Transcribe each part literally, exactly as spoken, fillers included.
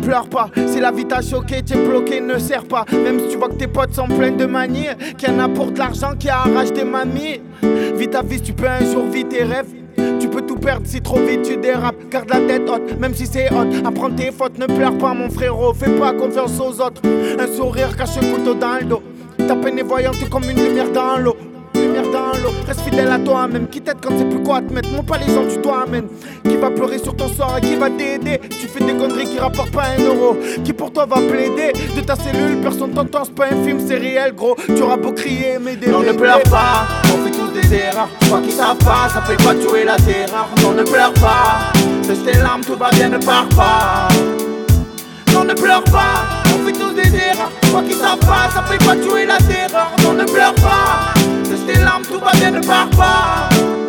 pleure pas, si la vie t'a choqué, t'es bloqué, ne sert pas. Même si tu vois que tes potes sont pleins de manies, qu'il y en a pour de l'argent qui arrache des mamies. Vis ta vie, tu peux un jour vivre tes rêves. Tu peux tout perdre si trop vite tu dérapes. Garde la tête haute, même si c'est haute. Apprends tes fautes, ne pleure pas mon frérot. Fais pas confiance aux autres. Un sourire cache un couteau dans le dos. Ta peine est voyante, t'es comme une lumière dans l'eau. Lumière dans l'eau, reste fidèle à toi-même. Qui t'aide quand c'est plus quoi te mettre. Non pas les gens du doigt amène. Qui va pleurer sur ton sort et qui va t'aider. Tu fais des conneries qui rapportent pas un euro. Qui pour toi va plaider. De ta cellule, personne t'entend, c'est pas un film, c'est réel gros. Tu auras beau crier mais des Non ne pleure pas, on fait tous des erreurs. Je crois qu'ils savent pas, ça fait pas tuer la terreur. Non ne pleure pas, sèche tes larmes, tout va bien, ne pars pas. Non ne pleure pas, on fait tous des erreurs. Je crois qu'ils savent pas, ça fait pas tuer la terreur. Non ne pleure pas, sèche tes larmes, tout va bien, ne pars pas.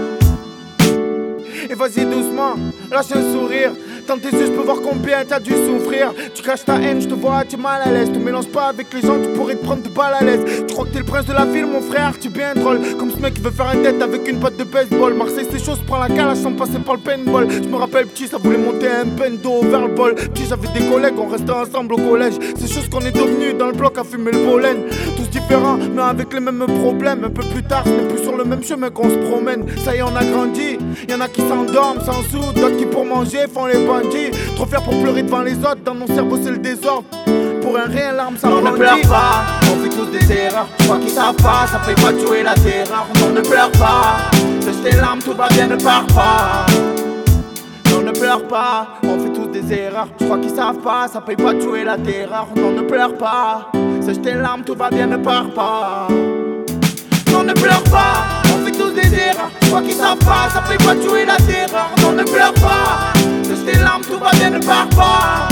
Et vas-y doucement, lâche un sourire. Dans tes yeux je peux voir combien t'as dû souffrir. Tu caches ta haine, je te vois, tu es mal à l'aise. Te mélange pas avec les gens, tu pourrais te prendre de balles à l'aise. Tu crois que t'es le prince de la ville mon frère, tu es bien drôle. Comme ce mec qui veut faire un tête avec une batte de baseball. Marseille c'est chaud, se prend la calage sans passer par le paintball. Je me rappelle petit, ça voulait monter un bendo vers le bol. Petit j'avais des collègues, on restait ensemble au collège. C'est chose qu'on est devenu dans le bloc à fumer le pollen. Tous différents, mais avec les mêmes problèmes. Un peu plus tard, ce n'est plus sur le même chemin qu'on se promène. Ça y est on a grandi, y'en a qui s'endorment sans sous. D'autres qui pour manger font les bandits. Trop fier pour pleurer devant les autres, dans mon cerveau c'est le désordre. Pour un rien l'arme ça Non ne pleure pas, on fait tous des erreurs. Je crois qu'ils savent pas, ça fait pas tuer la terreur. Non ne pleure pas, sèche tes larmes, tout va bien, ne pars pas. Non ne pleure pas, on fait tous des erreurs. Je crois qu'ils savent pas, ça fait pas tuer la terreur. Non ne pleure pas, sèche tes larmes, tout va bien, ne pars pas. Non ne pleure pas, on fait tous des erreurs. Je crois qu'ils savent pas, ça fait pas tuer la terreur. Non ne pleure pas, sèche tes larmes, tout va bien, ne pars pas.